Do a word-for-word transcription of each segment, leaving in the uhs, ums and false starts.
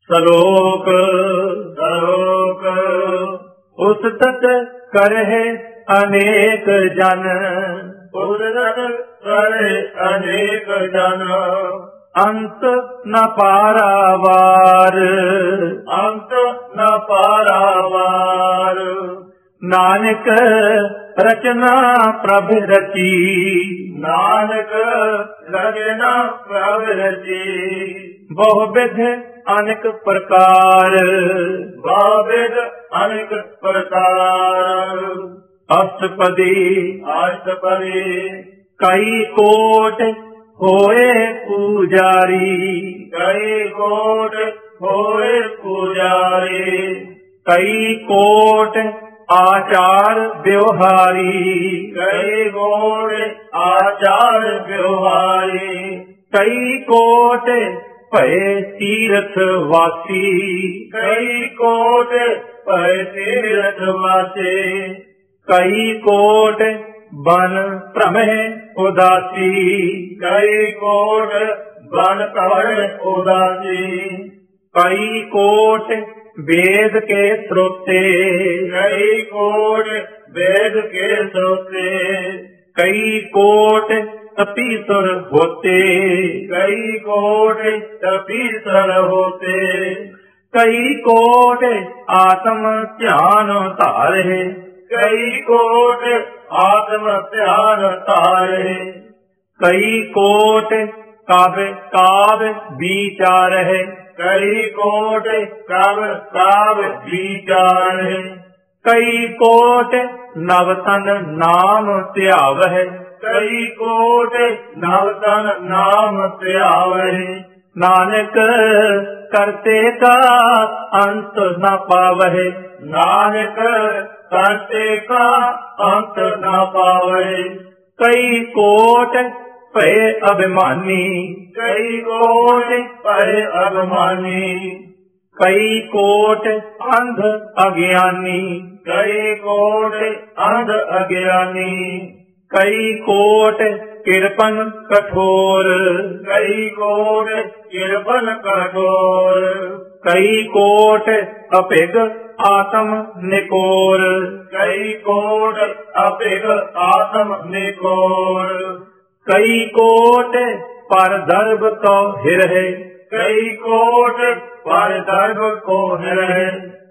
ਸਲੋਕ ਸਲੋਕ ਉਸਤਤ ਕਰਹਿ ਅਨੇਕ ਜਨ, ਉਸਤਤ ਕਰਹਿ ਅਨੇਕ ਜਨ। ਅੰਤ ਨ ਪਾਰਾਵਾਰ, ਅੰਤ ਨ ਪਾਰਾਵਾਰ। ਨਾਨਕ ਰਚਨਾ ਪ੍ਰਭ ਰਚੀ, ਨਾਨਕ ਰਚਨਾ ਪ੍ਰਭ ਰਚੀ। ਬਹੁ ਵਿਧ ਅਨੇਕ ਪ੍ਰਕਾਰ, ਬਹੁ ਵਿਧ ਅਨੇਕ ਪ੍ਰਕਾਰ। ਅਸ਼ਟਪਦੀ ਅਸ਼ਟਪਦੀ ਕਈ ਕੋਟ ਹੋਏ ਪੂਜਾਰੀ, ਕਈ ਕੋਟ ਹੋਏ ਪੂਜਾਰੀ। ਕਈ ਕੋਟ ਆਚਾਰ ਵਿਵਹਾਰੀ, ਕਈ ਕੋਟ ਆਚਾਰ ਵਿਵਹਾਰੀ। ਕਈ ਕੋਟ ਭਏ ਤੀਰਥ ਵਾਸੀ, ਕਈ ਕੋਟ ਭਏ ਤੀਰਥ ਵਾਸੀ। ਕਈ ਕੋਟ ਬਨ ਭ੍ਰਮਹਿ ਉਦਾਸੀ, ਕਈ ਕੋਟ ਬਨ ਭ੍ਰਮਹਿ ਉਦਾਸੀ। ਕਈ ਕੋਟ ਵੇਦ ਕੇ ਸਰੋਤੇ, ਕਈ ਕੋਟ ਵੇਦ ਕੇ ਸਰੋਤੇ। ਕਈ ਕੋਟ ਤਪੀਸੁਰ ਹੋਤੇ, ਕਈ ਕੋਟ ਤਪੀਸੁਰ ਹੋਤੇ। ਕਈ ਕੋਟ ਆਤਮ ਧਿਆਨ ਧਾਰੇ, ਕਈ ਕੋਟ ਆਤਮ ਧਿਆਨ ਧਾਰੇ। ਕਈ ਕੋਟ ਕਾਵਿ ਕਾਵਿ ਵਿਚਾਰਹਿ, ਕਈ ਕੋਟ ਕਾਵਿ ਕਾਵਿ ਵਿਚਾਰਹਿ। ਕਈ ਕੋਟ ਨਵਤਨ ਨਾਮ ਧਿਆਵਹਿ, ਕਈ ਕੋਟ ਨਵਤਨ ਨਾਮ ਧਿਆਵਹਿ। ਨਾਨਕ ਕਰਤੇ ਕਾ ਅੰਤ ਨ ਪਾਵਹਿ, ਨਾਨਕ ਕਰਤੇ ਕਾ ਅੰਤ ਨ ਪਾਵਹਿ। ਕਈ ਕੋਟ ਭਏ ਅਭਿਮਾਨੀ, ਕਈ ਕੋਟ ਭਏ ਅਭਿਮਾਨੀ। ਕਈ ਕੋਟ ਅੰਧ ਅਗਿਆਨੀ, ਕਈ ਕੋਟ ਅੰਧ ਅਗਿਆਨੀ। ਕਈ ਕੋਟ ਕਿਰਪਨ ਕਠੋਰ, ਕਈ ਕੋਟ ਕਿਰਪਨ ਕਠੋਰ। ਕਈ ਕੋਟ ਅਭਿਗ ਆਤਮ ਨਿਕੋਰ, ਕਈ ਕੋਟ ਅਭਿਗ ਆਤਮ ਨਿਕੋਰ। ਕਈ ਕੋਟ ਪਰ ਦਰਬ ਕੋ ਹਿਰਹਿ, ਕਈ ਕੋਟ ਪਰ ਦਰਬ ਕੋ ਹਿਰਹਿ।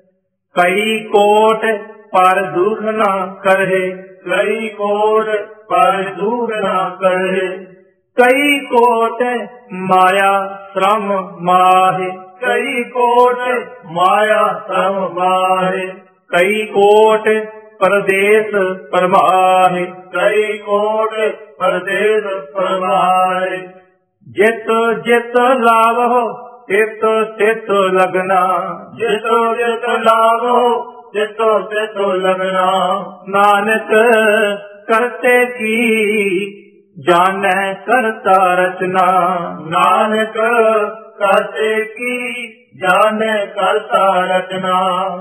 ਕਈ ਕੋਟ ਪਰ ਦੁਖ ਨਾ ਕਰਹਿ, ਕਈ ਕੋਟ ਪਰ ਦੁਖ ਨਾ ਕਰਹਿ। ਕਈ ਕੋਟ ਮਾਇਆ ਸ਼ਰਮ ਮਾਹਿ, ਕਈ ਕੋਟ ਮਾਇਆ ਸ਼ਰਮ ਮਾਹਿ। ਕਈ ਕੋਟ ਪਰਦੇਸ ਪਰਮਾਹਿ, ਕਈ ਕੋਟ ਪਰਦੇਸ ਪਰਮਾਹਿ। ਜਿਤ ਜਿਤ ਲਾਵਹੁ ਤਿਤ ਤਿਤ ਲਗਨਾ, ਜਿਤ ਜਿਤ ਲਾਵਹੁ ਤਿਤ ਤਿਤ ਲਗਨਾ। ਨਾਨਕ ਕਰਤੇ ਕੀ ਜਾਣੈ ਕਰਤਾ ਰਚਨਾ, ਨਾਨਕ ਕਰਤੇ ਕੀ ਜਾਣੈ ਕਰਤਾ ਰਚਨਾ।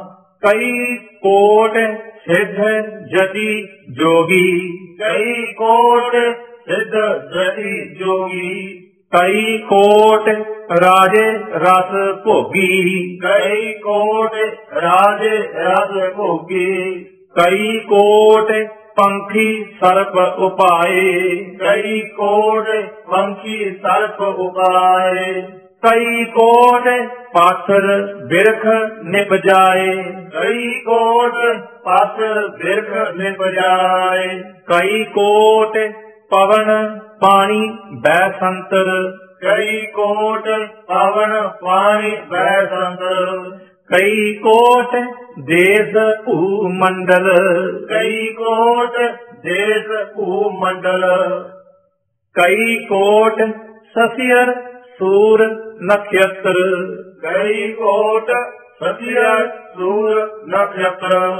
ਕਈ ਕੋਟ ਸਿੱਧ ਜਤੀ ਜੋਗੀ, ਕਈ ਕੋਟ ਸਿੱਧ ਜਤੀ ਜੋਗੀ। ਕਈ ਕੋਟ ਰਾਜੇ ਰਸ ਭੋਗੀ, ਕਈ ਕੋਟ ਰਾਜੇ ਰਸ ਭੋਗੀ। ਕਈ ਕੋਟ ਪੰਖੀ ਸਰਪ ਉਪਾਏ, ਕਈ ਕੋਟ ਪੰਖੀ ਸਰਪ ਉਪਾਏ। ਕਈ ਕੋਟ ਪਾਥਰ ਬਿਰਖ ਨਿਪਜਾਏ, ਕਈ ਕੋਟ ਪਾਥਰ ਬਿਰਖ ਨਿਪਜਾਏ। ਕਈ ਕੋਟ ਪਵਨ ਪਾਣੀ ਬੈ ਸੰਤਰ, ਕਈ ਕੋਟ ਪਵਨ ਪਾਣੀ ਬੈ ਸੰਤਰ। ਕਈ ਕੋਟ ਦੇਸ ਭੂ ਮੰਡਲ, ਕਈ ਕੋਟ ਦੇਸ ਭੂ ਮੰਡਲ। ਕਈ ਕੋਟ ਸਸਿਅਰ ਸੂਰ ਨਖਯਤਰ, ਕਈ ਕੋਟ ਸਸਿਅਰ ਸੂਰ ਨਖਯਤਰ।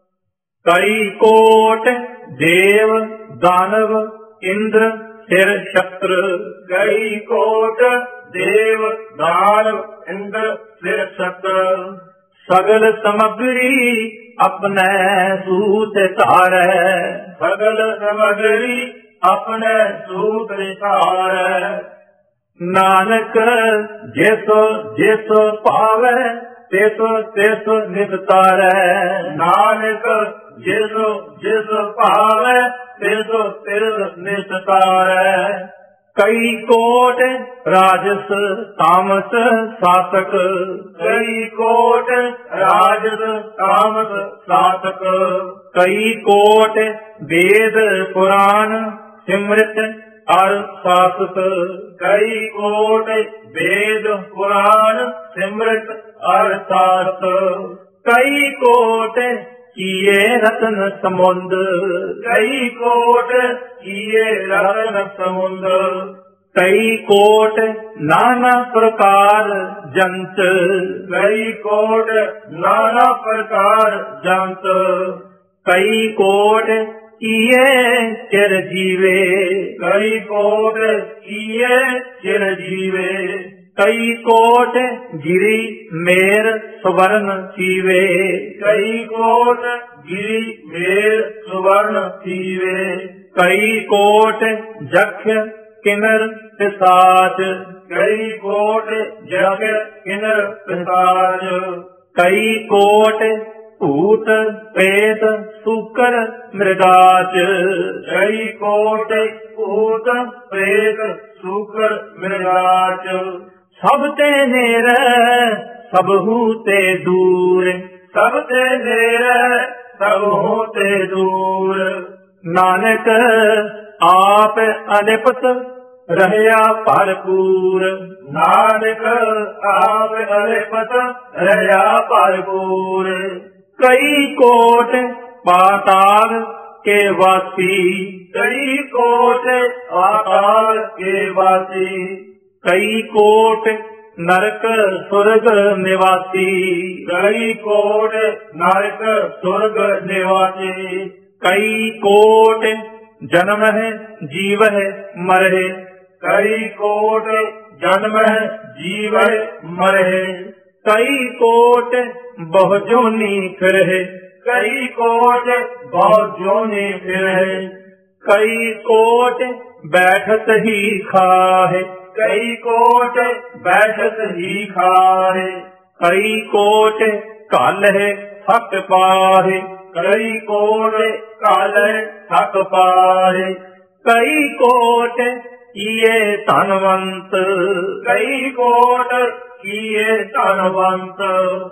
ਕਈ ਕੋਟ ਦੇਵ ਦਾਨਵ ਇੰਦਰ ਸਿਰ ਸ਼ਸਤਰ, ਕਈ ਕੋਟ ਦੇਵ ਦਾਨਵ ਇੰਦਰ ਸਿਰ ਸ਼ਸਤਰ। ਸਗਲ ਸਮਗਰੀ ਆਪਣੇ ਸੂਤ ਧਾਰੈ, ਸਗਲ ਸਮਗਰੀ ਆਪਣੇ ਸੂਤ ਧਾਰੈ। ਨਾਨਕ ਜਿਸ ਜਿਸ ਭਾਵੈ ਤਿਸ ਤਿਸ ਨਿਵਤਾਰੈ। ਨਾਨਕ ਜਿਸ ਜਿਸ ਭਾਵੈ ਤਿਸ ਤਿਸ ਨਿਵਤਾਰੈ। ਕਈ ਕੋਟ ਰਾਜਸ ਤਾਮਸ ਸਾਤਕ। ਕਈ ਕੋਟ ਰਾਜਸ ਤਾਮਸ ਸਾਤਕ। ਕਈ ਕੋਟ ਵੇਦ ਪੁਰਾਣ ਸਿਮਰਤ ਅਰ ਸਾਸਤ। ਕਈ ਕੋਟ ਵੇਦ ਪੁਰਾਣ ਸਿਮਰਤ ਅਰ ਸਾਸਤ। ਕਈ ਕੋਟ ਕੀਏ ਰਤਨ ਸਮੁੰਦ। ਕਈ ਕੋਟ ਕੀਏ ਰਤਨ ਸਮੁੰਦ। ਕਈ ਕੋਟ ਨਾਨਾ ਪ੍ਰਕਾਰ ਜੰਤ। ਕਈ ਕੋਟ ਨਾਨਾ ਪ੍ਰਕਾਰ ਜੰਤ। ਕਈ ਕੋਟ ਕੀਏ ਚਿਰ ਜੀਵੇ। ਕਈ ਕੋਟ ਕੀਏ ਚਿਰ ਜੀਵੇ। ਕਈ ਕੋਟ ਗਿਰੀ ਮੇਰ ਸਵਰਨ ਸੀਵੇ। ਕਈ ਕੋਟ ਗਿਰੀ ਮੇਰ ਸਵਰਨ ਸੀਵੇ। ਕਈ ਕੋਟ ਜਖ ਕਿਨਰ ਪਿਸਾਚ। ਕਈ ਕੋਟ ਜਖ ਕਿਨਰ ਪਿਸਾਚ। ਕਈ ਕੋਟ ਭੂਤ ਪ੍ਰੇਤ ਸੂਕਰ ਮ੍ਰਿਗਾਚ। ਕਈ ਕੋਟ ਭੂਤ ਪ੍ਰੇਤ ਸੂਕਰ ਮ੍ਰਿਗਾਚ। ਸਭ ਤੇ ਨੇੜੇ ਸਭਹੂ ਤੇ ਦੂਰ। ਸਭ ਤੇ ਨੇੜੇ ਸਭਹੂ ਤੇ ਦੂਰ। ਨਾਨਕ ਆਪ ਅਨਿਪਤ ਰਹਿਆ ਭਰਪੂਰ। ਨਾਨਕ ਆਪ ਅਨਿਪਤ ਰਹਿਆ ਭਰਪੂਰ। ਕਈ ਕੋਟ ਪਾਤਾਲ ਕੇ ਵਾਸੀ। ਕਈ ਕੋਟ ਪਾਤਾਲ ਕੇ ਵਾਸੀ। ਕਈ ਕੋਟ ਨਰਕ ਸੁਰਗ ਨਿਵਾਸੀ। ਕਈ ਕੋਟ ਨਰਕ ਸੁਰਗ ਨਿਵਾਸੀ। ਕਈ ਕੋਟ ਜਨਮ ਹੈ ਜੀਵ ਹੈ ਮਰਹਿ। ਕਈ ਕੋਟ ਜਨਮ ਹੈ ਜੀਵ ਹੈ ਮਰਹਿ। ਕਈ ਕੋਟ ਬਹੁ ਜੋਨੀ ਫਿਰਹਿ। ਕਈ ਕੋਟ ਬਹੁ ਜੋਨੀ ਫਿਰਹਿ। ਕਈ ਕੋਟ ਬੈਠਤ ਹੀ ਖਾਹਿ। ਕਈ ਕੋਟ ਬੈਠਤ ਹੀ ਖਾਹਿ। ਕਈ ਕੋਟ ਘਲ ਹੈ ਥਕ ਪਾਹਿ। ਕਈ ਕੋਟ ਘਲ ਹੈ ਥਕ ਪਾਹਿ। ਕਈ ਕੋਟ ਕੀਏ ਧਨਵੰਤ। ਕਈ ਕੋਟ ਕੀਏ ਧਨਵੰਤ।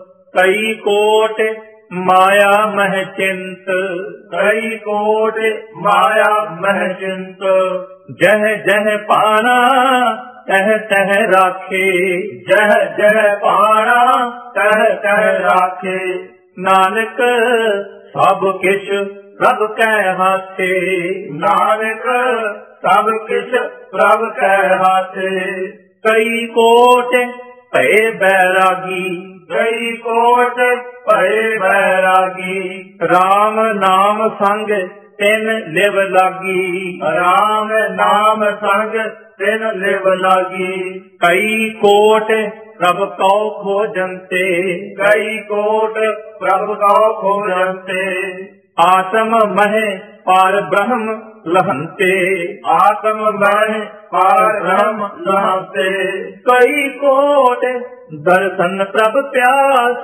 ਕਈ ਕੋਟ ਮਾਇਆ ਮਹਿ ਚਿੰਤ। ਕਈ ਕੋਟ ਮਾਇਆ ਮਹਿ ਚਿੰਤ। ਜਹ ਜਹ ਪਾਣਾ ਤਹ ਤਹ ਰਾਖੇ। ਜਹ ਜਹ ਪਾਣਾ ਤਹ ਤਹ ਰਾਖੇ। ਨਾਨਕ ਸਭ ਕਿਛ ਪ੍ਰਭ ਕੈ ਹਾਥੇ। ਨਾਨਕ ਸਭ ਕਿਛ ਪ੍ਰਭ ਕੈ ਹਾਥੇ। ਕਈ ਕੋਟ ਭਏ ਬੈਰਾਗੀ। ਕਈ ਕੋਟ ਭਏ ਬੈਰਾਗੀ। ਰਾਮ ਨਾਮ ਸੰਗ ਤਿਨ ਲਿਵ ਲਾਗੀ। ਰਾਮ ਨਾਮ ਸੰਗ ਤਿਨ ਲਿਵ ਲਾਗੀ। ਕਈ ਕੋਟ ਪ੍ਰਭ ਕਉ ਖੋਜੰਤੇ। ਕਈ ਕੋਟ ਪ੍ਰਭ ਕਉ ਖੋਜੰਤੇ। ਆਤਮ ਮਹਿ ਪਾਰ ਬ੍ਰਹਮ ਲਹੰਤੇ। ਆਤਮ ਮਹਿ ਪਾਰ ਬ੍ਰਹਮ ਲਹੰਤੇ। ਕਈ ਕੋਟ ਦਰਸ਼ਨ ਪ੍ਰਭ ਪਿਆਸ।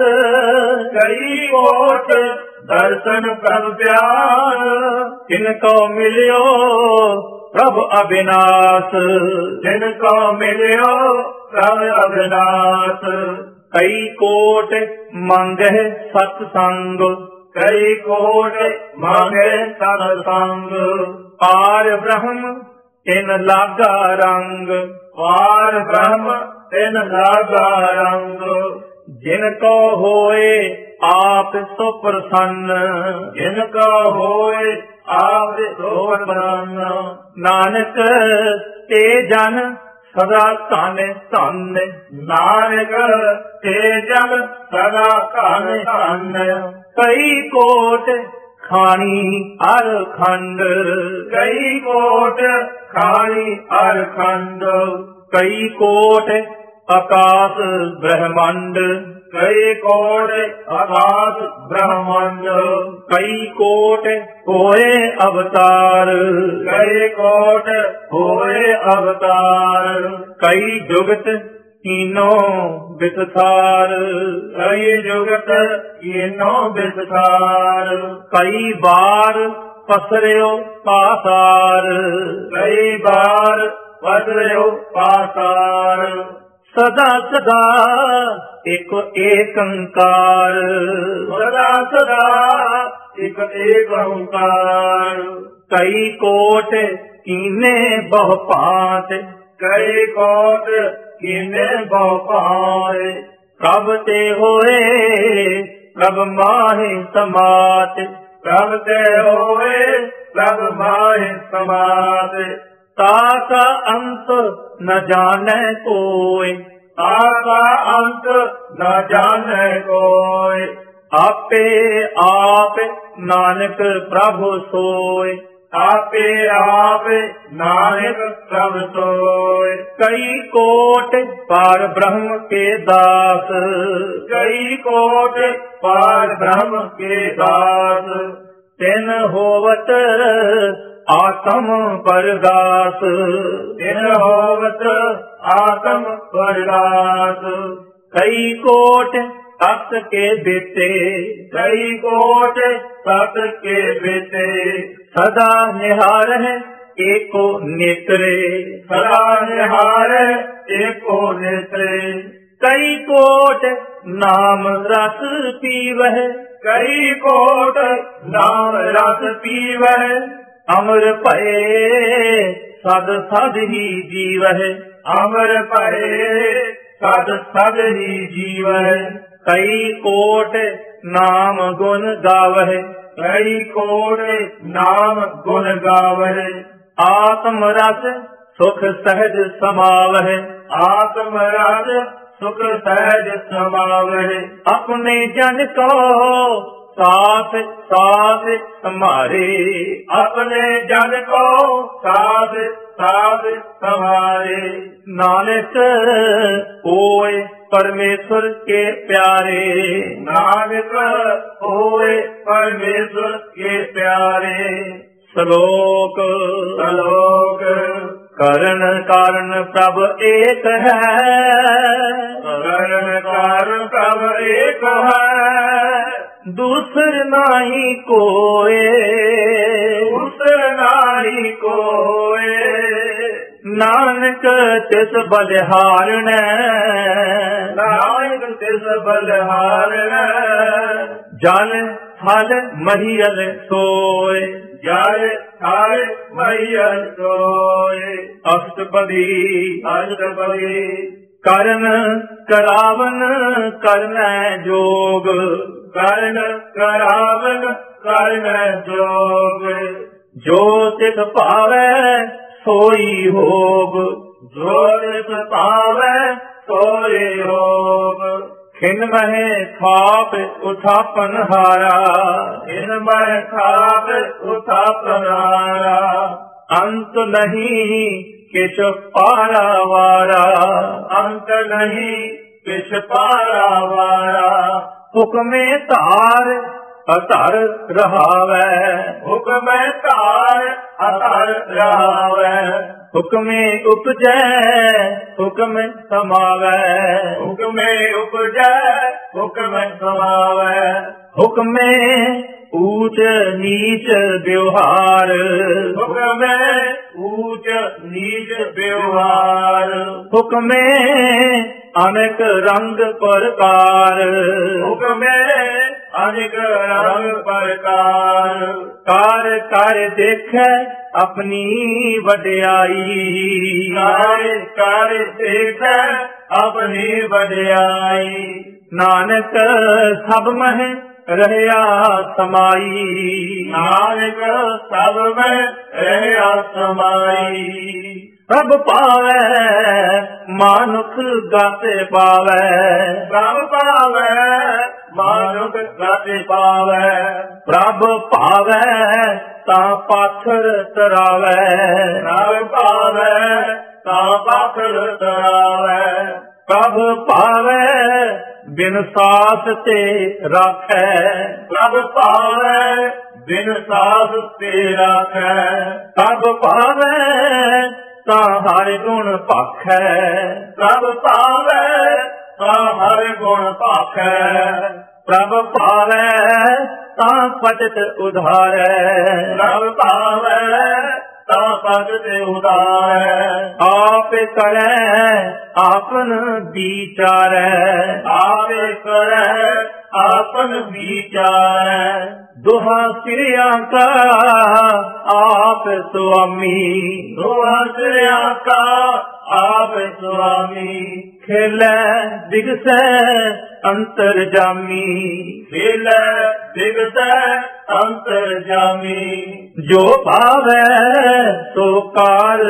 ਕਈ ਕੋਟ ਦਰਸ਼ਨ ਪ੍ਰਭ ਪਿਆਸ। ਜਿਨ ਕੋ ਮਿਲਿਓ ਪ੍ਰਭ ਅਬਿਨਾਸ਼। ਜਿਨ ਕੋ ਮਿਲਿਓ ਪ੍ਰਭ ਅਬਿਨਾਸ਼। ਕਈ ਕੋਟ ਮੰਗਹਿ ਸਤ ਸੰਗ। ਕਈ ਕੋਟ ਮੰਗਹਿ ਸਤ ਸੰਗ। ਪਾਰ ਬ੍ਰਹਮ ਤਿਨ ਲਾਗਾ ਰੰਗ। ਪਾਰ ਬ੍ਰਹਮ ਤਿਨ ਲਾਗਾ ਰੰਗ। ਜਿਨ ਕੋ ਹੋਏ ਆਪ ਸੋ ਪ੍ਰਸੰਨ। ਜਿਨ ਕੋ ਹੋਏ ਆਪ ਸੋ ਪ੍ਰਸੰਨ। ਨਾਨਕ ਤੇ ਜਨ ਸਦਾ ਧਨ ਧਨ। ਨਾਨਕ ਤੇ ਜਨ ਸਦਾ ਧਨ ਧਨ। ਕਈ ਕੋਟ ਖਾਣੀ ਅਰ ਖੰਡ। ਕਈ ਕੋਟ ਖਾਣੀ ਅਰ ਖੰਡ। ਕਈ ਕੋਟ ਆਕਾਸ ਬ੍ਰਹਮੰਡ। ਕਈ ਕੋਟ ਆਕਾਸ਼ ਬ੍ਰਹਮੰਡ, ਕਈ ਕੋਟ ਹੋਏ ਅਵਤਾਰ, ਕਈ ਕੋਟ ਹੋਏ ਅਵਤਾਰ, ਕਈ ਜੁਗਤ ਕੀਨੋ ਵਿਸਥਾਰ, ਕਈ ਜੁਗਤ ਕੀਨੋ ਵਿਸਥਾਰ, ਕਈ ਬਾਰ ਪਸਰਿਓ ਪਾਸਾਰ, ਕਈ ਬਾਰ ਪਸਰਿਓ ਪਾਸਾਰ, ਸਦਾ ਸਦਾ ਇੱਕ ਏਕੰਕਾਰ, ਸਦਾ ਸਦਾ ਇੱਕ ਏਕ ਓੰਕਾਰ, ਕਈ ਕੋਟ ਕੀਨੇ ਬਹੁ ਭਾਂਤ, ਕਈ ਕੋਟ ਕੀਨੇ ਬਹੁ ਭਾਂਤ, ਪ੍ਰਭ ਤੇ ਹੋਏ ਪ੍ਰਭ ਮਾਹਿ ਸਮਾਤ, ਪ੍ਰਭ ਤੇ ਹੋਏ ਪ੍ਰਭ ਮਾਹਿ ਸਮਾਤ, ਤਾਕਾ ਅੰਤ ਨ ਜਾਣੈ ਕੋਇ, ਤਾਕਾ ਅੰਤ ਨ ਜਾਣੈ ਕੋਇ, ਆਪੇ ਆਪ ਨਾਨਕ ਪ੍ਰਭ ਸੋਇ, ਆਪੇ ਆਪ ਨਾਨਕ ਪ੍ਰਭ ਸੋਇ, ਕਈ ਕੋਟ ਪਾਰ ਬ੍ਰਹਮ ਕੇ ਦਾਸ, ਕਈ ਕੋਟ ਪਾਰ ਬ੍ਰਹਮ ਕੇ ਦਾਸ, ਤਿਨ ਹੋਵਤ ਆਤਮ ਪਰਗਾਸ, ਤਿਨ ਹੋਵਤ ਆਤਮ ਪਰਗਾਸ, ਕਈ ਕੋਟ ਤਤ ਕੇ ਬੇਤੇ, ਕਈ ਕੋਟ ਤਤ ਕੇ ਬੇਤੇ, ਸਦਾ ਨਿਹਾਰਹਿ ਏਕੋ ਨੇਤਰੇ, ਸਦਾ ਨਿਹਾਰਹਿ ਏਕੋ ਨੇਤਰੇ, ਕਈ ਕੋਟ ਨਾਮ ਰਸ ਪੀਵਹਿ, ਕਈ ਕੋਟ ਨਾਮ ਰਸ ਪੀਵਹਿ, ਅਮਰ ਭਏ ਸਦ ਸਦ ਹੀ ਜੀਵਹਿ, ਅਮਰ ਭਏ ਸਦ ਸਦ ਹੀ ਜੀਵਹਿ, ਕਈ ਕੋਟ ਨਾਮ ਗੁਣ ਗਾਵਹਿ, ਕਈ ਕੋਟ ਨਾਮ ਗੁਣ ਗਾਵਹਿ, ਆਤਮ ਰਸ ਸੁਖ ਸਹਿਜ ਸਮਾਵਹਿ, ਆਤਮ ਰਸ ਸੁਖ ਸਹਿਜ ਸਮਾਵਹਿ, ਆਪਣੇ ਜਨ ਕੋ ਸਾਥ ਸਾਥ ਸਮਾਰੇ, ਆਪਣੇ ਜਨ ਕੋ ਸਾਥ ਸਾਥ ਸਮਾਰੇ, ਨਾਨਕ ਹੋਏ परमेश्वर के प्यारे, नानक होए परमेश्वर के प्यारे, श्लोक श्लोक करण कारण प्रभ एक है, करण कारण प्रभ एक है, दूसर नाही कोए, दूसर नाही कोए, नानक तिस बलिहारण, नानक तिस बलिहारण, जल थल महियल सोए, जल थल महियल सोए, अष्टपदी अष्टपदी करण करावन करन जोग, करण करावन करन जोग, जो तिस पावै सोई होग, जो तिस पावै सोई होग, खिन मह थाप उठापन हारा, खिन मह थाप उठापन हारा, अंत नहीं किछ पारा वारा, अंत नहीं किछ पारा वारा, हुक्मे तार अतर रहावै, हुक्मे तार अतर रहावै, हुक्मे उपजै हुक्म समावै, हुक्मे उपजै हुक्म समावै, हुक्मे ऊंच नीच व्यवहार, हुक्मे ऊंच नीच व्यवहार, हुक्मे अनेक रंग प्रकार, हुक्मे अनेक रंग प्रकार, कार कर देखे अपनी वड्याई, कार कर देखे अपनी वड्याई, नानक सब मह रहया समाई, नानक सब में रहया समाई, प्रभ पावै मानुख गाते पावै, प्रभ पावै मानुख गाते पावै, प्रभ पावै ता पाथर तरावै, प्रभ पावै ता पाथर तरावै, प्रभ पावै ਬਿਨ ਸਾਸ ਤੇ ਰਾਖੈ। ਪ੍ਰਭ ਭਾਵੈ ਬਿਨ ਸਾਸ ਤੇ ਰਾਖੈ। ਪ੍ਰਭ ਭਾਵੈ ਤਾਂ ਹਰਿ ਗੁਣ ਭਾਖੈ। ਪ੍ਰਭ ਭਾਵੈ ਤਾਂ ਹਰਿ ਗੁਣ ਭਾਖੈ। ਪ੍ਰਭ ਭਾਵੈ ਤਾਂ ਪਤਿਤ ਉਧਾਰੈ। ਪ੍ਰਭ ਭਾਵੈ ਤਾਂ ਪਤਿਤ ਉਧਾਰੈ। ਆਪ ਕਰੈ ਆਪਨ ਵਿਚਾਰੈ। ਆਪ ਕਰੈ ਆਪਨ ਵਿਚਾਰੈ। ਦੁਹਾ ਸਿਰਿਆ ਕਾ ਆਪ ਸੁਆਮੀ। ਦੁਹਾ ਸਿਰਿਆ ਕਾ ਆਪ ਸੁਆਮੀ। ਖੇਲੈ ਦਿਗਸੈ ਅੰਤਰ ਜਾਮੀ। ਖੇਲੈ ਦਿਗਸੈ ਅੰਤਰ ਜਾਮੀ। ਜੋ ਭਾਵੈ ਸੋ ਕਾਰ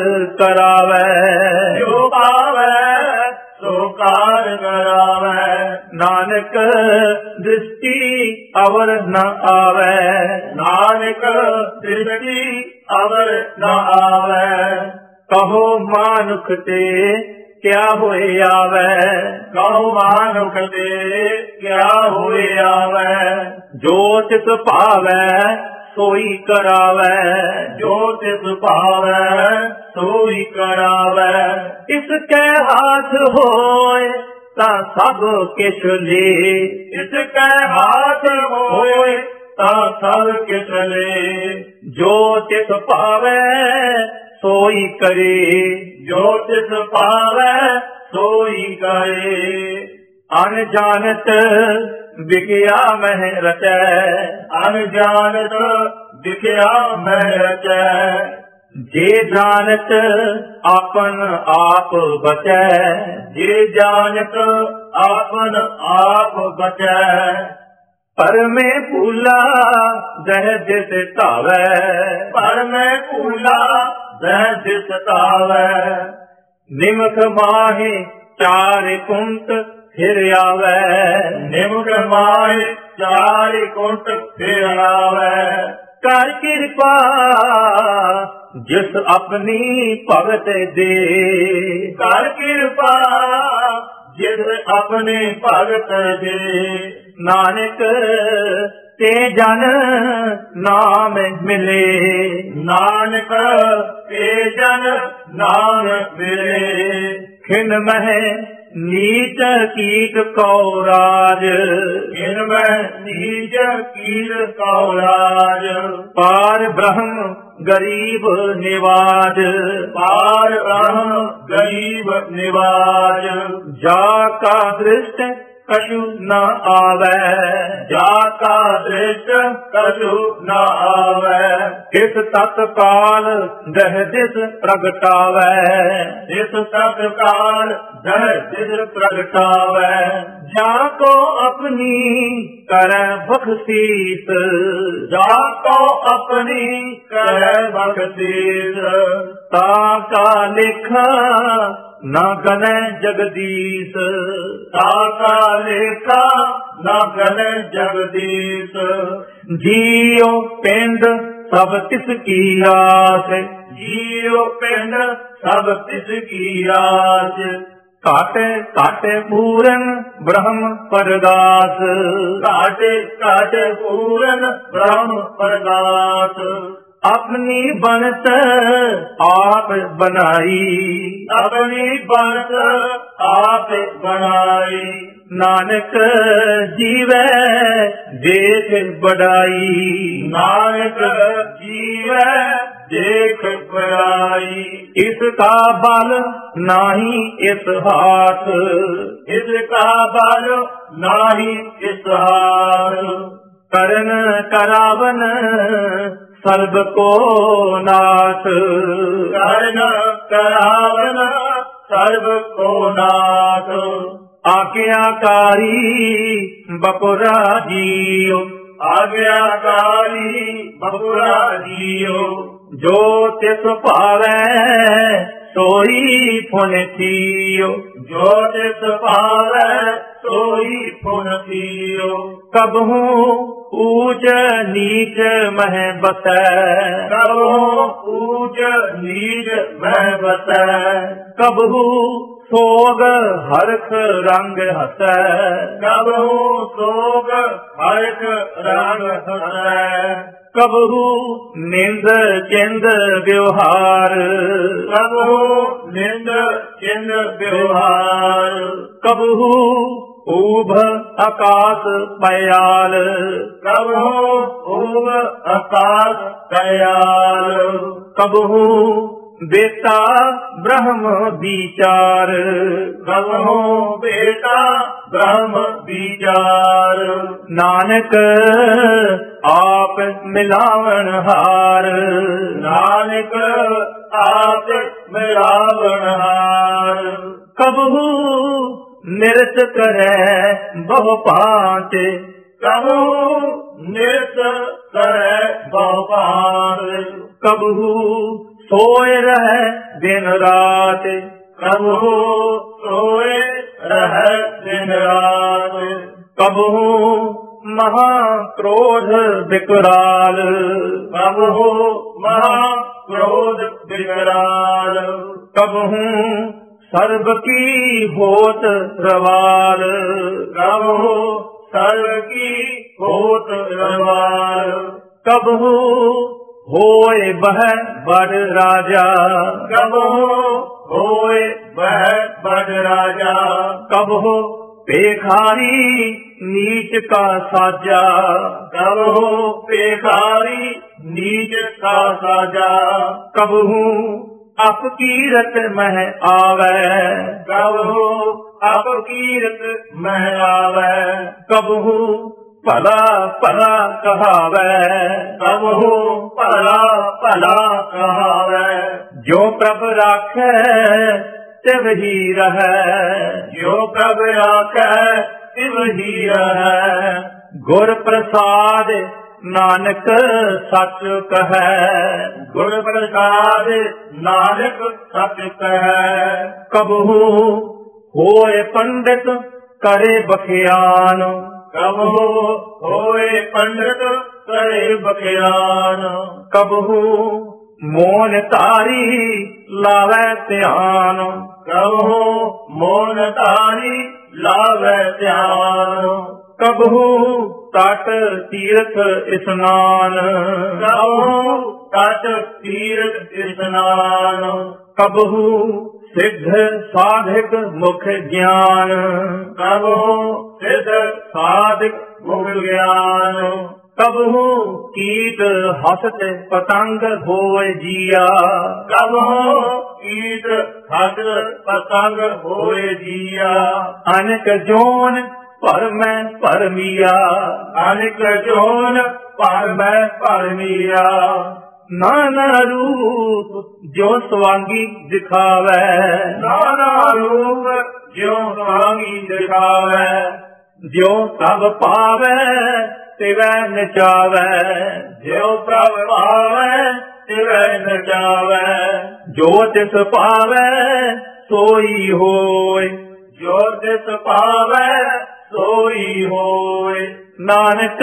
ਕਰਾਵੈ। ਜੋ ਭਾਵੈ ਸੋ ਕਾਰ ਕਰਾਵੈ। ਨਾਨਕ ਦ੍ਰਿਸ਼ਟੀ ਅਵਰ ਨ ਆਵੈ। ਨਾਨਕ ਦ੍ਰਿਸ਼ਟੀ ਅਵਰ ਨ ਆਵੈ। ਕਹੋ ਮਾਨੁਖ ਤੇ ਕਿਆ ਹੋਏ ਆਵੈ। ਕਹੋ ਮਾਨੁਖ ਤੇ ਕਿਆ ਹੋਏ ਆਵੈ। ਜੋ ਤਿਸ ਭਾਵੈ ਸੋਈ ਕਰਾਵੈ। ਜੋ ਤਿਸ ਭਾਵੈ ਸੋਈ ਕਰਾਵੈ। ਇਸ ਕੈ ਹਾਥ ਹੋਏ ਤਾਂ ਸਭ ਕਿਛ ਲੇ। ਇਸ ਕੈ ਹਾਥ ਹੋਏ ਤਾਂ ਸਭ ਕਿਛ ਲੇ। ਜੋ ਤਿਸ ਭਾਵੈ ਸੋਈ ਕਰੇ। ਜੋ ਤਿਸ ਭਾਵੈ ਸੋਈ ਕਰੇ। ਅਣਜਾਨਤ ਵਿਖਿਆ ਮਹਿ ਰਚੈ। ਅਣਜਾਨਤ ਵਿਖਿਆ ਮਹਿ ਰਚੈ। ਜੇ ਜਾਨਤ ਆਪਨ ਆਪ ਬਚੈ। ਜੇ ਜਾਨਤ ਆਪਨ ਆਪ ਬਚੈ। ਪਰਮੇ ਭੂਲਾ ਦਹਿ ਦਿਸ ਧਾਵੈ। ਪਰਮੇ ਭੂਲਾ ਦਹਿ ਦਿਸ ਧਾਵੈ। ਨਿਮਖ ਮਾਹੇ ਚਾਰਿ ਕੁੰਟ ਫਿਰ ਆਵੈ। ਨਿਮਖ ਮਾਹੇ ਚਾਰਿ ਕੁੰਟ ਫਿਰ ਆਵੈ। ਕਰ ਕਿਰਪਾ ਜਿਸ ਆਪਣੀ ਭਗਤ ਦੇ। ਕਰ ਕਿਰਪਾ ਜਿਸ ਆਪਣੇ ਭਗਤ ਦੇ। ਨਾਨਕ ਤੇ ਜਨ ਨਾਮ ਮਿਲੇ। ਨਾਨਕ ਤੇ ਜਨ ਨਾਮ ਮਿਲੇ। ਖਿਨ ਮਹਿ ਨੀਚ ਕੀਟ ਕਉ ਰਾਜ। ਖਿਨ ਮਹਿ ਨੀਚ ਕੀਟ ਕਉ ਰਾਜ। ਪਾਰ ਬ੍ਰਹਮ ਗਰੀਬ ਨਿਵਾਜ। ਪਾਰ ਬ੍ਰਹਮ ਗਰੀਬ ਨਿਵਾਜ। ਜਾ ਕਾ ਦ੍ਰਿਸ਼ਟ ਕਛੁ ਨ ਆਵੈ। ਜਾ ਕਾ ਦ੍ਰਿਸ਼ਟ ਕਛੁ ਨ ਆਵੈ। ਇਸ ਤਤ ਕਾਲ ਦਹਿ ਦਿਸ ਪ੍ਰਗਟਾਵੈ। ਇਸ ਤਤ ਕਾਲ ਦਹਿ ਦਿਸ ਪ੍ਰਗਟਾਵੈ। ਜਾ ਕੋ ਆਪਣੀ ਕਰੈ ਬਖਸ਼ੀਸ। ਜਾ ਕੋ ਆਪਣੀ ਕਰੈ ਬਖਸ਼ੀਸ। ਤਾ ਕਾ ਲੇਖਾ ਨਾ ਗਨੈ ਜਗਦੀਸ਼। ਤਾ ਕਾ ਲੇਖਾ ਨਾ ਗਨੈ ਜਗਦੀਸ਼। ਜੀਉ ਪਿੰਡ ਸਭ ਤਿਸ ਕੀ ਆਸ। ਜੀਉ ਪਿੰਡ ਸਭ ਤਿਸ ਕੀ ਆਸ। ਘਟ ਘਟ ਪੂਰਨ ਬ੍ਰਹਮ ਪਰਗਾਸ। ਘਟ ਘਟ ਪੂਰਨ ਬ੍ਰਹਮ ਪਰਗਾਸ। ਆਪਣੀ ਬਣਤ ਆਪ ਬਣਾਈ। ਆਪਣੀ ਬਣਤ ਆਪ ਬਣਾਈ। ਨਾਨਕ ਜੀਵੈ ਦੇਖ ਬੜਾਈ। ਨਾਨਕ ਜੀਵੈ ਦੇਖ ਬੜਾਈ। ਇਸ ਕਾ ਬਲ ਨਾਹੀ ਇਸ ਹਾਥ। ਇਸ ਕਾ ਬਲ ਨਾਹੀ ਇਸ ਹਾਥ। ਕਰਨ ਕਰਾਵਨ ਸਰਬ ਕੋ ਨਾਥ। ਕਰਨ ਕਰਾਵਨ ਸਰਬ ਕੋ ਨਾਥ। ਆਗਿਆਕਾਰੀ ਬਪੁਰਾ ਜੀਉ। ਆਗਿਆਕਾਰੀ ਬਪੁਰਾ ਜੀਉ। ਜੋ ਤਿਸ ਭਾਵੈ ਸੋਈ ਫੁਨ ਥੀਉ। ਜੋ ਤਿਸ ਭਾਵੈ ਸੋਈ ਫੁਨ ਥੀਉ। ਕਬਹੂ ऊच नीच मह बसै, कबहू ऊंच नीच मह बसै, कबहू सोग हरख रंग हसै, कबहू सोग हरख रंग हसै, कबहू निंद चिंद व्यवहार, कबहू निंद चिंद व्यवहार, कबहू ऊभ आकाश पयाल, कबहू ऊब आकाश दयाल, कबहू बेटा ब्रह्म विचार, कबहू बेटा ब्रह्म विचार, नानक आप मिलावन हार, नानक आप मिलावन हार, कबहू निरत करे बहु पांच, कबहू नित करे बहुपात, कबहू सोए रहे दिन रात, कबहू सोए रह दिन रात, कबहू महा क्रोध विकराल, कबहू महा क्रोध विकराल, कबहू सर्व की होत रवाल, कबहू सर्व की होत रवाल, कबहू होए बह बड़ राजा, कबहू होए वह बड़ राजा, कबहू पेखारी नीच का साजा, कबहू पेखारी नीच का साजा, कबहू अपकीरत मह आवे, कबहू अपकीरत मह आवे, कबहू भला भला कहावे, कबहू भला भला कहावे, जो प्रभ राखे तिव ही रहे, जो प्रभ राखै तिव ही रहै, गुर प्रसाद नानक सच कहे, गुर प्रसाद नानक सच कहे, कबहू होए पंडित करे बखियान, कबहू होए पंडित करे बखियान, कबहू मोन तारी लावे ध्यान, कबहू मोन तारी लावे ध्यान, कबहू तट तीर्थ स्नान, कबहू तट तीर्थ स्नान, कबहू सिद्ध साधिक मुख ज्ञान, कबहू सिद्ध साधिक मुख ज्ञान, कबहू कीट हसत पतंग होए जिया, कबहू कीट हस पतंग होए जिया, अनक जोन पर मैं परमिया, अनिक जोन पर मैं परमिया, नाना रूप जो स्वांगी दिखावे, नाना रूप ज्यों स्वामी दिखावे, जो सब पावे तिवै नचावे, ज्यों प्रभ पावे तिवै नचावे, जो तिस पावे सोई होय, जो तिस पावे सोई होय, नानक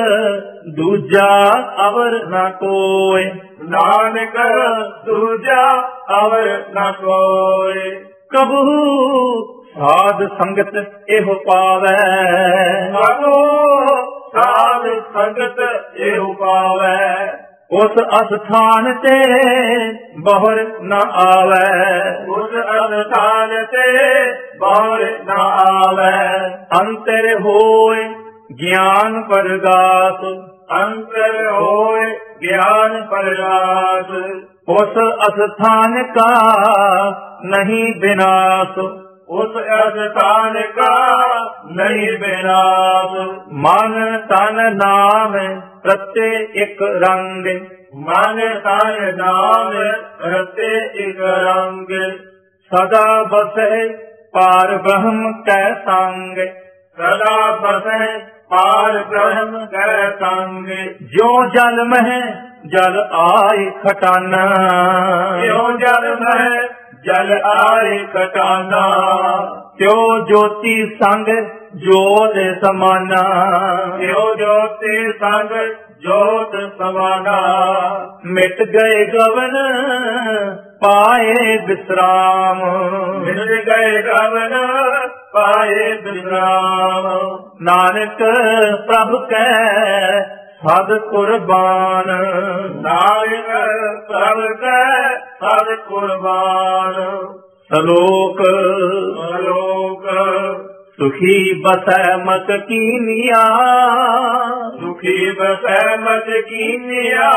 दूजा अवर न कोय, नानक दूजा अवर न कोय, कबहू साध संगत एहो पावे, कबहू साध संगत एहु पावे, उस अस्थान ते बहुर न आवे, उस अस्थान ते बाहर न आवे, अंतर होय ज्ञान प्रगास, अंतर होय ज्ञान प्रकाश, उस अस्थान का नहीं विनाश, उस स्थान का नहीं विनाश, मन तन नाम प्रत्येक रंग, मन तन नाम रते एक रंग, सदा बसे पार ब्रह्म कै संग, सदा बसे पार ब्रह्म कै संग, जो जल में जल आए खटाना, जो जल में जल आए खटाना, त्यो ज्योति संग ਜੋਤ ਸਮਾਨਾ। ਇਹੋ ਜੋਤੀ ਸੰਗ ਜੋਤ ਸਮਾਨਾ। ਮਿਟ ਗਏ ਗਵਨ ਪਾਏ ਵਿਸਰਾਮ। ਮਿਟ ਗਏ ਗਵਨ ਪਾਏ ਵਿਸਰਾਮ। ਨਾਨਕ ਪ੍ਰਭ ਕੈ ਸਦ ਕੁਰਬਾਨ। ਨਾਨਕ ਪ੍ਰਭ ਕੈ ਸਦ ਕੁਰਬਾਨ। ਸਲੋਕ ਸਲੋਕ ਸੁਖੀ ਬਸੈ ਮਤ ਕੀਨੀਆ। ਸੁਖੀ ਬਸੈ ਮਤ ਕੀਨੀਆ।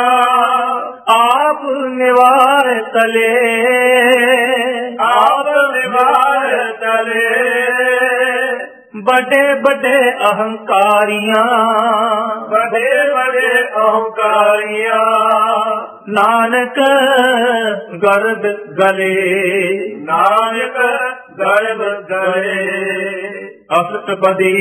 ਆਪ ਨਿਵਾਰ ਤਲੇ ਆਪ ਨਿਵਾਰ ਤਲੇ। ਵੱਡੇ ਵੱਡੇ ਅਹੰਕਾਰੀਆਂ ਵੱਡੇ ਵੱਡੇ ਅਹੰਕਾਰੀਆਂ। ਨਾਨਕ ਗਰਦ ਗਲੇ। ਨਾਨਕ ਗਰਭ ਗਏ। ਅਸਤਪਦੀ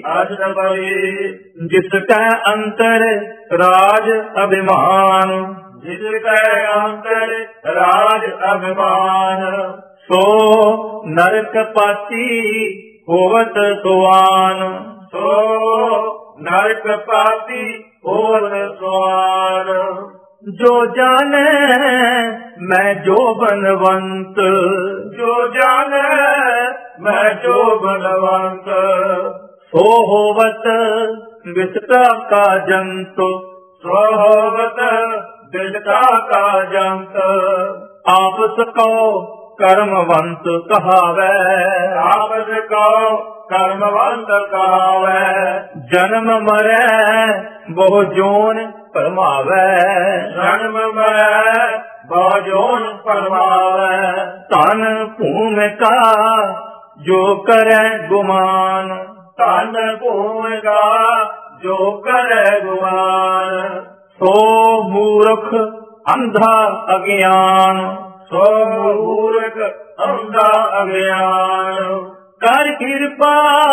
ਅਸਤਪਦੀ ਜਿਸ ਕੈ ਅੰਤਰ ਰਾਜ ਅਭਿਮਾਨ। ਜਿਸ ਕੈ ਅੰਤਰ ਰਾਜ ਅਭਿਮਾਨ। ਸੋ ਨਰਕ ਪਾਤੀ ਹੋਵਤ ਸੁਆਨ। ਸੋ ਨਰਕ ਪਾਤੀ ਹੋਵਤ ਸੁਆਨ। ਜੋ ਜਾਣੈ ਮੈਂ ਜੋ ਬਨਵੰਤ। ਜੋ ਜਾਣੈ ਮੈਂ ਜੋ ਬਲਵੰਤ। ਸੋ ਹੋਵਤ ਵਿਸਤਾ ਕਾ ਜੰਤ। ਸੋ ਹੋਵਤ ਵਿਸਤਾ ਕਾ ਜੰਤ। ਆਪਸ ਕੋ ਕਰਮਵੰਤ ਕਹਾਵੈ। ਆਪਸ ਕੋ ਕਰਮਵੰਤ ਕਹਾਵੈ। ਜਨਮ ਮਰੈ ਬਹੁ ਜੋਨ ਭਰਮਾਵੈ। ਜਨਮ ਮਰੈ ਬਹੁ ਜੋਨ ਭਰਮਾਵੈ। ਧਨ ਭੂਮਿਕਾ ਜੋ ਕਰੈ ਗੁਮਾਨ। ਧਨ ਭੂਮਿਕਾ ਜੋ ਕਰੈ ਗੁਮਾਨ। ਸੋ ਮੂਰਖ ਅੰਧਾ ਅਗਿਆਨ। ਸੋ ਮੂਰਖ ਅੰਧਾ ਅਗਿਆਨ। ਕਰ ਕਿਰਪਾ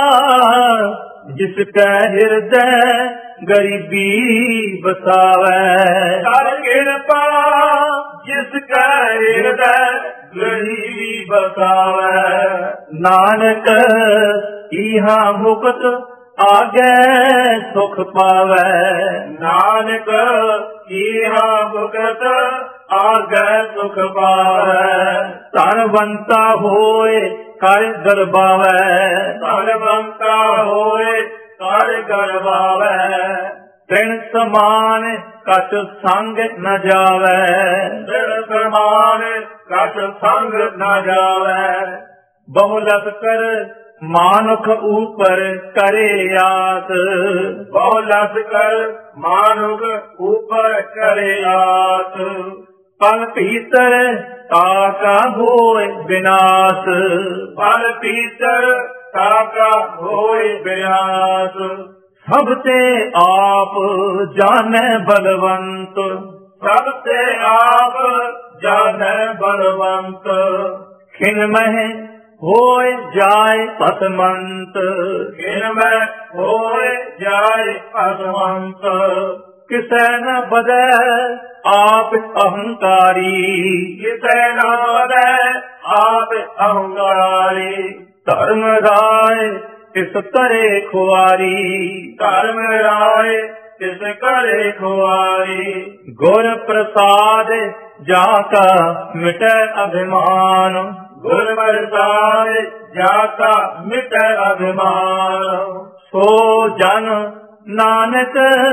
ਜਿਸ ਕੈ ਹਿਰਦੈ ਗਰੀਬੀ ਬਸਾਵੈ। ਕਰ ਕਿਰਪਾ ਜਿਸ ਕੈ ਹਿਰਦੈ ਗਰੀਬੀ ਬਸਾਵੈ। ਨਾਨਕ ਇਹਾ ਮੁਕਤ ਆਗੈ ਸੁਖ ਪਾਵੈ। ਨਾਨਕ ਇਹਾ ਮੁਕਤ ਆਗੈ ਸੁਖ ਪਾਵੈ। ਧਨਵੰਤਾ ਹੋਏ ਕਰ ਗਰਬਾਵੈ। ਧਨਵੰਤਾ ਹੋਏ ਕਰ ਗਰਬਾਵੈ। ਤ੍ਰਿਣ ਸਮਾਨ ਕਛ ਸੰਗ ਨ ਜਾਵੈ। ਤ੍ਰਿਣ ਸਮਾਨ ਕਛ ਸੰਗ ਨ ਜਾਵੈ। ਬਹੁ ਲਸਕਰ ਮਾਨੁਖ ਉਪਰ ਕਰੇ ਆਸ। ਬਹੁ ਲਸਕਰ ਮਾਨੁਖ ਉਪਰ ਕਰੇ ਆਸ। ਪਲ ਭੀਤਰ ਤਾਕਾ ਹੋਏ ਵਿਨਾਸ਼। ਪਲ ਭੀਤਰ ਤਾਕਾ ਹੋਏ ਵਿਨਾਸ਼। ਸਭ ਤੇ ਆਪ ਜਾਣੈ ਬਲਵੰਤ। ਸਭ ਤੇ ਆਪ ਜਾਣੈ ਬਲਵੰਤ। ਖਿਨ ਮਹਿ ਹੋਏ ਜਾਏ ਪਤਮੰਤ। ਖਿਨ ਮਹਿ ਹੋਏ ਜਾਏ ਪਤਮੰਤ। ਕਿਸੈ ਨ ਬਦੈ ਆਪ ਅਹੰਕਾਰੀ। ਕਿਸੈ ਨ ਬਦੈ ਆਪ ਅਹੰਕਾਰੀ। ਧਰਮ ਰਾਏ ਤਿਸ ਕਰੇ ਖੁਆਰੀ। ਧਰਮ ਰਾਏ ਤਿਸ ਕਰੇ ਖੁਆਰੀ। ਗੁਰ ਪ੍ਰਸਾਦ ਜਾ ਕਾ ਮਿਟੈ ਅਭਿਮਾਨ। ਗੁਰ ਪ੍ਰਸਾਦ ਜਾ ਕਾ ਮਿਟੈ ਅਭਿਮਾਨ। ਸੋ ਜਨ ਨਾਨਕ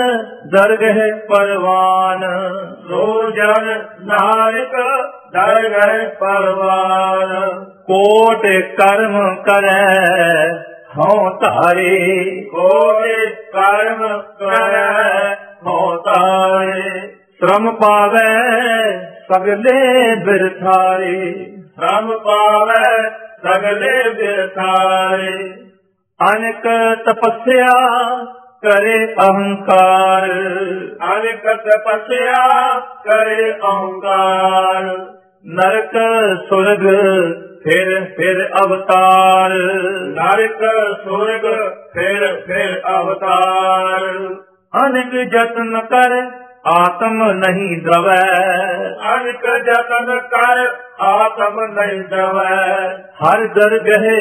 ਦਰਗਹ ਪਰਵਾਨ। ਸੋ ਜਨ ਨਾਨਕ ਦਰਗਹ ਪਰਵਾਨ। ਕੋਟ ਕਰਮ ਕਰੈ ਹਉ ਧਾਰੇ। ਕੋਟ ਕਰਮ ਕਰੈ ਹਉ ਧਾਰੇ। ਸ਼ਰਮ ਪਾਵੈ ਸਗਲੇ ਬਿਰਥਾਰੇ। ਸ਼ਰਮ ਪਾਵੈ ਸਗਲੇ ਬਿਰਥਾਰੇ। ਅਨਕ ਤਪੱਸਿਆ ਕਰੇ ਅਹੰਕਾਰ। ਅਨਕ ਤਪੱਸਿਆ ਕਰੇ ਅਹੰਕਾਰ। ਨਰਕ ਸੁਰਗ ਫਿਰ ਫਿਰ ਅਵਤਾਰ। ਨਰਕ ਸੁਰਗ ਫਿਰ ਫਿਰ ਅਵਤਾਰ। ਅਨਕ ਜਤਨ ਕਰ ਆਤਮ ਨਹੀਂ ਦਵੈ। ਅਨਕ ਜਤਨ ਕਰ ਆਤਮ ਨਹੀਂ ਦਵੈ। ਹਰ ਦਰਗਹਿ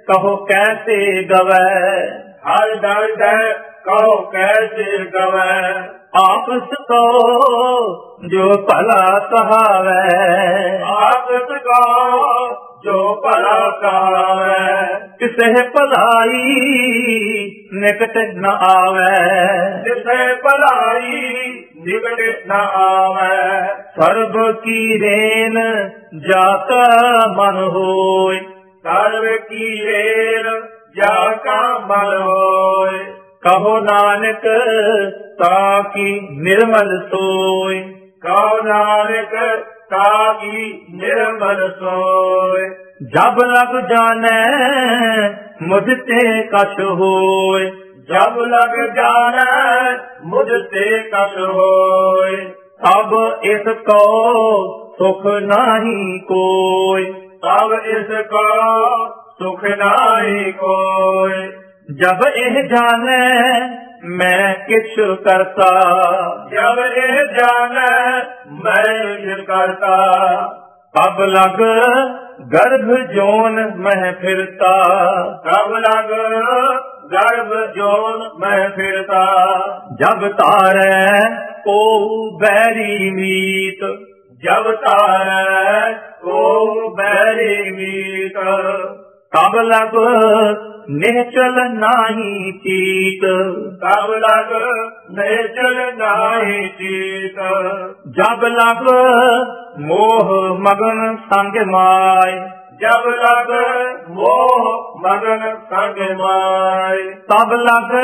ਕਹੋ ਕੈਸੇ ਗਵੈ। ਹਰ ਦਰਦ ਕਹੋ ਕੈਸੇ ਗਵੈ। ਆਪਸ ਕੋ ਜੋ ਭਲਾ ਕਹਾਵੈ। ਆਪਸ ਕੋ ਜੋ ਭਲਾ ਕਹਾਵੈ। ਕਿਸੇ ਭਲਾਈ ਨਿਕਟ ਨ ਆਵੈ। ਕਿਸੇ ਭਲਾਈ ਨਿਕਟ ਨ ਆਵੈ। ਸਰਬ ਕੀ ਰੇਨ ਜਾਤ ਮਨ ਹੋਇ। ਸਰਬ ਕੀ ਰੇਨ ਜਾ ਕਾ ਮਨ ਹੋਇ। ਕਹੋ ਨਾਨਕ ਤਾਕੀ ਨਿਰਮਲ ਸੋਇ। ਕਹੋ ਨਾਨਕ ਤਾਕੀ ਨਿਰਮਲ ਸੋਇ। ਜਬ ਲਗ ਜਾਣੈ ਮੁਝ ਤੇ ਕਛ ਹੋਇ। ਜਬ ਲਗ ਜਾਣੈ ਮੁਝ ਤੇ ਕਛ ਹੋਇ। ਤਬ ਇਸ ਕੋ ਸੁਖ ਨਾਹੀ ਕੋਇ। ਤਬ ਇਸ ਕੋ ਸੁਖ ਨਾਹੀ ਕੋਇ। ਜਬ ਇਹ ਜਾਣੈ ਮੈਂ ਕਿਛ ਕਰਤਾ। ਜਬ ਇਹ ਜਾਣੈ ਮੈਂ ਕਿਛ ਕਰਤਾ। ਤਬ ਲਗ ਗਰਭ ਜੋਨ ਮਹਿ ਫਿਰਤਾ। ਤਬ ਲਗ ਗਰਭ ਜੋਨ ਮਹਿ ਫਿਰਤਾ। ਜਬ ਤਾਰੈ ਕੋ ਬੈਰੀ ਮੀਤ। ਜਬ ਤਾਰੈ ਕੋ ਬੈਰੀ ਮੀਤ। ਤਬ ਲਗ ਨਿਹਚਲ ਨਾਹੀ ਚੀਤ। ਤਬ ਲਗ ਨਿਹਚਲ ਨਾਹੀ ਚੀਤ। ਜਬ ਲਗ ਮੋਹ ਮਗਨ ਸੰਗ ਮਾਇ। ਜਬ ਲਗ ਮੋਹ ਮਗਨ ਸੰਗ ਮਾਇ। ਤਬ ਲਗ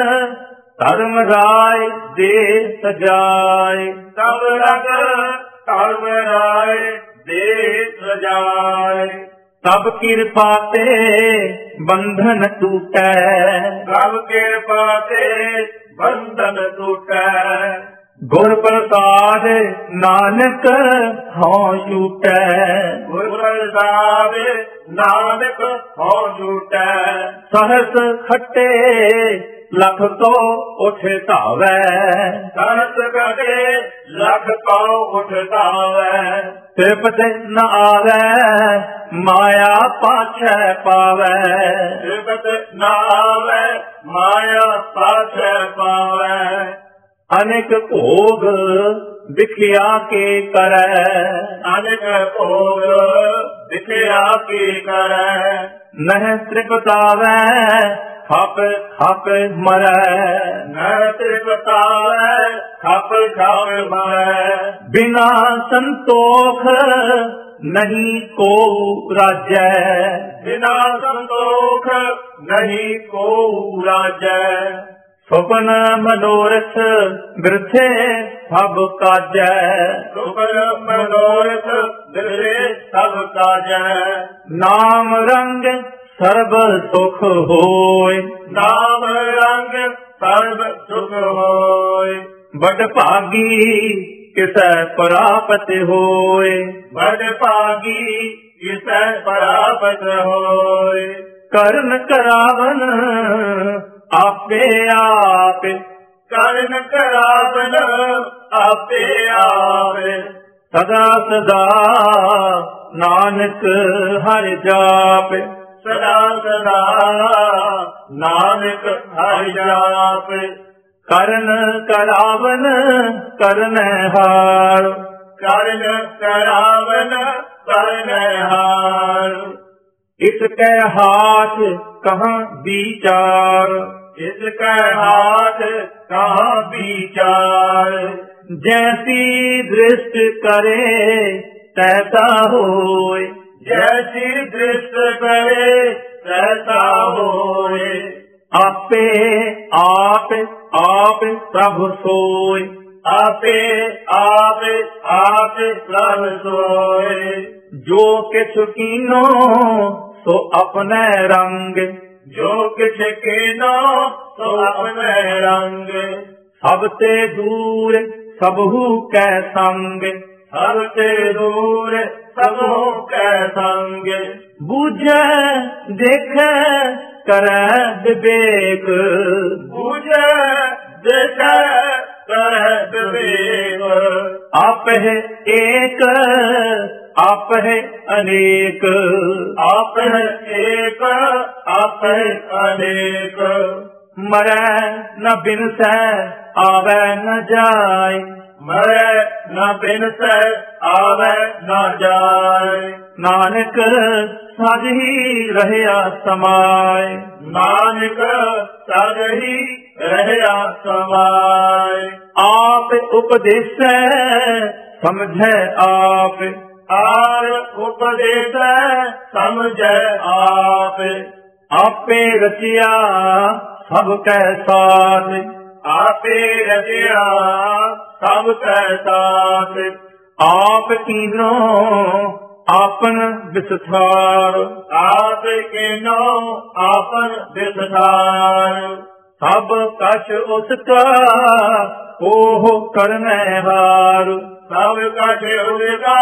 ਧਰਮ ਰਾਏ ਦੇ ਸਜਾਏ। ਤਬ ਲਗ ਧਰਮ ਰਾਏ ਦੇ ਸਜਾਏ। ਤਬ ਕਿਰਪਾ ਤੇ ਬੰਧਨ ਟੂਟੈ। ਤਬ ਕਿਰਪਾ ਤੇ ਬੰਧਨ ਟੂਟੈ। ਗੁਰ ਪ੍ਰਸਾਦ ਨਾਨਕ ਹਉ ਛੂਟੈ। ਗੁਰ ਪ੍ਰਸਾਦ ਨਾਨਕ ਹਉ ਛੂਟੈ। ਸਹਸ ਖੱਟੇ ਲਖ ਕੋ ਉਠ ਧਾਵੈ। ਸਹਸ ਖੱਟੇ ਲਖ ਕੋ ਉਠ ਧਾਵੈ। ਤ੍ਰਿਪਤ ਨ ਆਵੈ ਮਾਇਆ ਪਾਛੈ ਪਾਵੈ। ਤ੍ਰਿਪਤ ਨ ਆਵੈ ਮਾਇਆ ਪਾਛੈ ਪਾਵੈ। ਅਨੇਕ ਭੋਗ ਵਿਖਿਆ ਕੇ ਕਰੈ। ਅਨੇਕ ਭੋਗ ਵਿਖਿਆ ਕੇ ਕਰੈ। ਨਹਿ ਤ੍ਰਿਪਤਾਵੈ ਖਪ ਖਪ ਮਰੈ। ਨਹਿ ਤ੍ਰਿਪਤਾਵੈ ਖਪ ਖਪ ਮਰੈ। ਬਿਨਾ ਸੰਤੋਖ ਨਹੀਂ ਕੋ ਰਾਜੈ। ਬਿਨਾ ਸੰਤੋਖ ਨਹੀਂ ਕੋ ਰਾਜੈ। ਸੁਪਨ ਮਨੋਰਥ ਬਿਰਥੇ ਸਭ ਕਾਜੈ। ਸੁਪਨ ਮਨੋਰਥ ਬਿਰਥੇ ਸਭ ਕਾਜੈ। ਨਾਮ ਰੰਗ ਸਰਬ ਸੁਖ ਹੋਇ। ਨਾਮ ਰੰਗ ਸਰਬ ਸੁਖ ਹੋਇ। ਬੜ ਭਾਗੀ ਕਿਸੈ ਪ੍ਰਾਪਤ ਹੋਇ। ਬੜ ਭਾਗੀ ਕਿਸੈ ਪ੍ਰਾਪਤ ਹੋਇ। ਕਰਨ ਕਰਾਵਨ ਆਪੇ ਆਪ। ਕਰਨ ਕਰਾਵਨ ਆਪੇ ਆਪ। ਸਦਾ ਸਦਾ ਨਾਨਕ ਹਰਿ ਜਾਪ। ਸਦਾ ਸਦਾ ਨਾਨਕ ਹਰਿ ਜਾਪ। ਕਰਨ ਕਰਾਵਨ ਕਰਨੈ ਹਾਰ। ਕਰਨ ਕਰਾਵਨ ਕਰਨੈ ਹਾਰ। ਇਸ ਕੈ ਹਾਥ ਕਹਾਂ ਵਿਚਾਰ। ਇਸ ਕੈ ਹਾਥ ਕਹਾਂ ਵਿਚਾਰ। ਜੈਸੀ ਦ੍ਰਿਸ਼ਟ ਕਰੇ ਤੈਸਾ ਹੋਇ। ਜੈਸੀ ਦ੍ਰਿਸ਼ਟ ਕਰੇ ਤੈਸਾ ਹੋਇ। ਆਪੇ ਆਪ ਆਪ ਪ੍ਰਭ ਸੋਇ। ਆਪੇ ਆਪ ਆਪ ਪ੍ਰਭ ਸੋਇ। ਜੋ ਕਿਛ ਕੀਨੋ ਸੋ ਆਪਣੇ ਰੰਗ। ਜੋ ਕਿਛ ਕੀਨੋ ਸੋ ਆਪਣੇ ਰੰਗ। ਸਭ ਤੇ ਦੂਰ ਸਭੂ ਕੈ ਸੰਗ। ਸਭ ਤੇ ਦੂਰ ਸਭੂ ਕੈ ਸੰਗ। ਬੂਝੈ ਦੇਖੈ ਕਰੈ ਵਿਵੇਕ। ਬੂਝੈ ਦੇਖੈ ਕਰੈ ਵਿਵੇਕ। ਆਪਹਿ ਏਕ ਆਪਹਿ ਅਨੇਕ। ਆਪਹਿ ਏਕ ਆਪਹਿ ਅਨੇਕ। ਮਰੈ ਨ ਬਿਨਸੈ ਆਵੈ ਨ ਜਾਇ। ਮਰੈ ਨ ਬਿਨਸੈ ਆਵੈ ਨ ਜਾਇ। ਨਾਨਕ ਸਦ ਹੀ ਰਹਿਆ ਸਮਾਇ। ਨਾਨਕ ਸਦ ਹੀ ਰਹਿਆ ਸਮਾਇ। ਆਪ ਉਪਦੇਸੈ ਸਮਝੈ ਆਪ। ਆਪ ਉਪਦੇਸੈ ਸਮਝੈ ਆਪ। ਆਪੇ ਰਚਿਆ ਸਭ ਕੈ ਸਾਥ। ਆਪੇ ਰਚਿਆ ਸਭ ਕੈ ਸਾਥ। ਆਪ ਕੀਨੋ ਆਪਨ ਵਿਸਥਾਰ। ਆਪ ਕੀਨੋ ਆਪਨ ਵਿਸਥਾਰ। ਸਭ ਕਛ ਉਸ ਕਾ ਉਹ ਕਰਨੈ ਹਾਰ। ਸਭ ਕਛ ਉਸਕਾ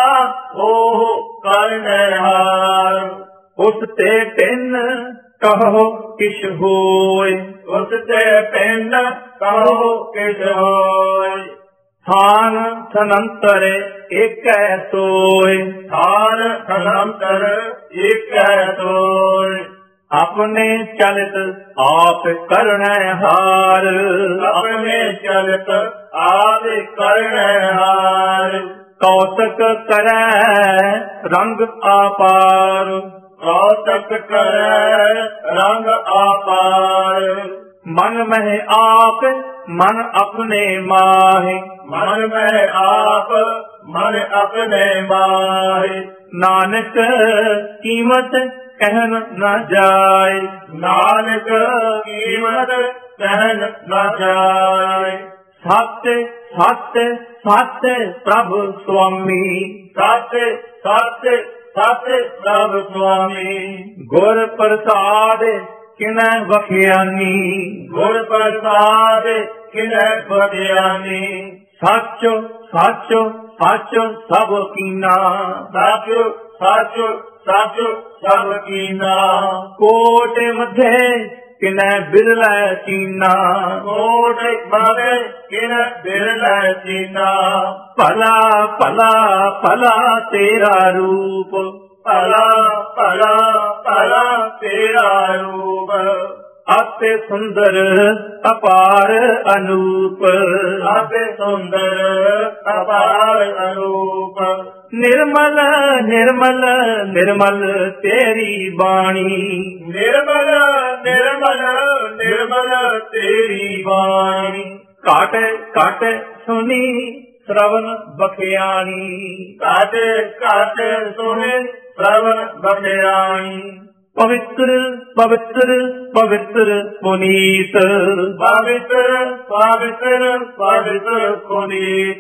ਉਹ ਕਰਨੈ ਹਾਰ। ਉਸ ਤੇ ਪਿੰਨ ਕਹੋ ਕਿਛ ਹੋਇ। ਉਸ ਤੇ ਪਿੰਨ ਕਹੋ ਕਿਛ ਹੋਇ। ਥਾਨ ਥਨੰਤਰ ਏਕੈ ਸੋਇ। ਥਾਨ ਥਨੰਤਰ ਏਕੈ ਸੋਇ। ਆਪਣੇ ਚਲਿਤ ਆਪ ਕਰਨੈ ਹਾਰ। ਆਪਣੇ ਚਲਿਤ ਆਪ ਕਰਨੈ ਹਾਰ। ਕੌਤਕ ਕਰੈ ਰੰਗ ਆਪਾਰ। ਕੌਤਕ ਕਰੈ ਰੰਗ ਆਪਾਰ। ਮਨ ਮਹਿ ਆਪ ਮਨ ਆਪਣੇ ਮਾਹਿ। ਮਨ ਮੈਂ ਆਪ ਮਨ ਆਪਣੇ ਮਾਹਿ। ਨਾਨਕ ਕੀਮਤ ਕਹਿਨ ਨ ਜਾਇ। ਨਾਨਕ ਕੀਮਤ ਕਹਿਨ ਨ ਜਾਇ। ਸੱਚ ਸੱਚ ਸੱਚ ਪ੍ਰਭ ਸੁਆਮੀ। ਸੱਚ ਸੱਚ ਸੱਚ ਪ੍ਰਭ ਸੁਆਮੀ। ਗੁਰ ਪ੍ਰਸਾਦ ਕਿਨੈ ਬਖਿਆਨੀ। ਗੁਰ ਪ੍ਰਸਾਦ ਕਿਨੈ ਬਖਿਆਨੀ। ਸੱਚ ਸੱਚ ਸੱਚ ਸਭ ਕੀਨਾ। ਸੱਚ ਸੱਚ ਸੱਚ ਸਭ ਕੀਨਾ। ਕੋਟ ਮਧੇ ਕਿਨੈ ਬਿਰਲੈ ਚੀਨਾ। ਕੋਟ ਮਧੇ ਕਿਨੈ ਬਿਰਲੈ ਚੀਨਾ। ਭਲਾ ਭਲਾ ਭਲਾ ਤੇਰਾ ਰੂਪ। ਭਲਾ ਭਲਾ ਭਲਾ ਤੇਰਾ ਰੂਪ। ਅਤਿ ਸੁੰਦਰ ਅਪਾਰ ਅਨੂਪ। ਅਤਿ ਸੁੰਦਰ ਅਪਾਰ ਅਨੂਪ। ਨਿਰਮਲ ਨਿਰਮਲ ਨਿਰਮਲ ਤੇਰੀ ਬਾਣੀ। ਨਿਰਮਲ ਨਿਰਮਲ ਨਿਰਮਲ ਤੇਰੀ ਬਾਣੀ। ਘਟ ਘਟ ਸੁਣੀ ਸ਼ਰਵਨ ਬਖਿਆਣੀ। ਘਟ ਘਟ ਸੁਣੇ ਸ਼ਰਵਨ ਬਖਿਆਣੀ। ਪਵਿੱਤਰ ਪਵਿੱਤਰ ਪਵਿੱਤਰ ਪੁਨੀਤ। ਪਵਿੱਤਰ ਪਵਿੱਤਰ ਪਵਿੱਤਰ ਪੁਨੀਤ।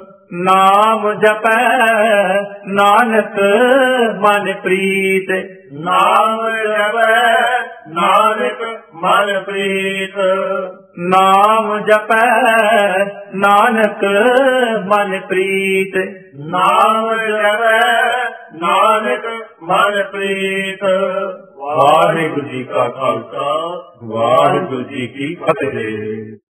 ਨਾਮ ਜਪੈ ਨਾਨਕ ਮਨ ਪ੍ਰੀਤ। ਨਾਮ ਜਪੈ ਨਾਨਕ ਮਨ ਪ੍ਰੀਤ। ਨਾਮ ਜਪੈ ਨਾਨਕ ਮਨ ਪ੍ਰੀਤ। ਨਾਮ ਜਪੈ ਨਾਨਕ ਮਨ ਪ੍ਰੀਤ। ਵਾਹਿਗੁਰੂ ਜੀ ਕਾ ਖਾਲਸਾ ਵਾਹਿਗੁਰੂ ਜੀ ਕੀ ਫਤਿਹ।